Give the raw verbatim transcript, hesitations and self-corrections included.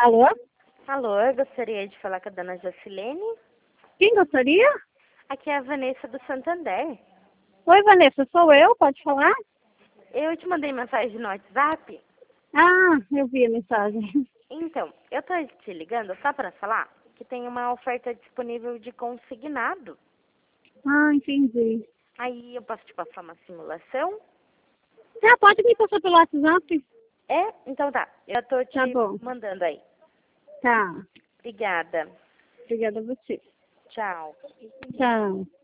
Alô? Alô, eu gostaria de falar com a dona Jacilene. Quem gostaria? Aqui é a Vanessa do Santander. Oi, Vanessa, sou eu, pode falar? Eu te mandei mensagem no WhatsApp. Ah, eu vi a mensagem. Então, eu tô te ligando só para falar que tem uma oferta disponível de consignado. Ah, entendi. Aí eu posso te passar uma simulação? Ah, pode me passar pelo WhatsApp? É? Então tá. Eu tô te Tá bom. mandando aí. Tá. Obrigada. Obrigada a você. Tchau. Tchau.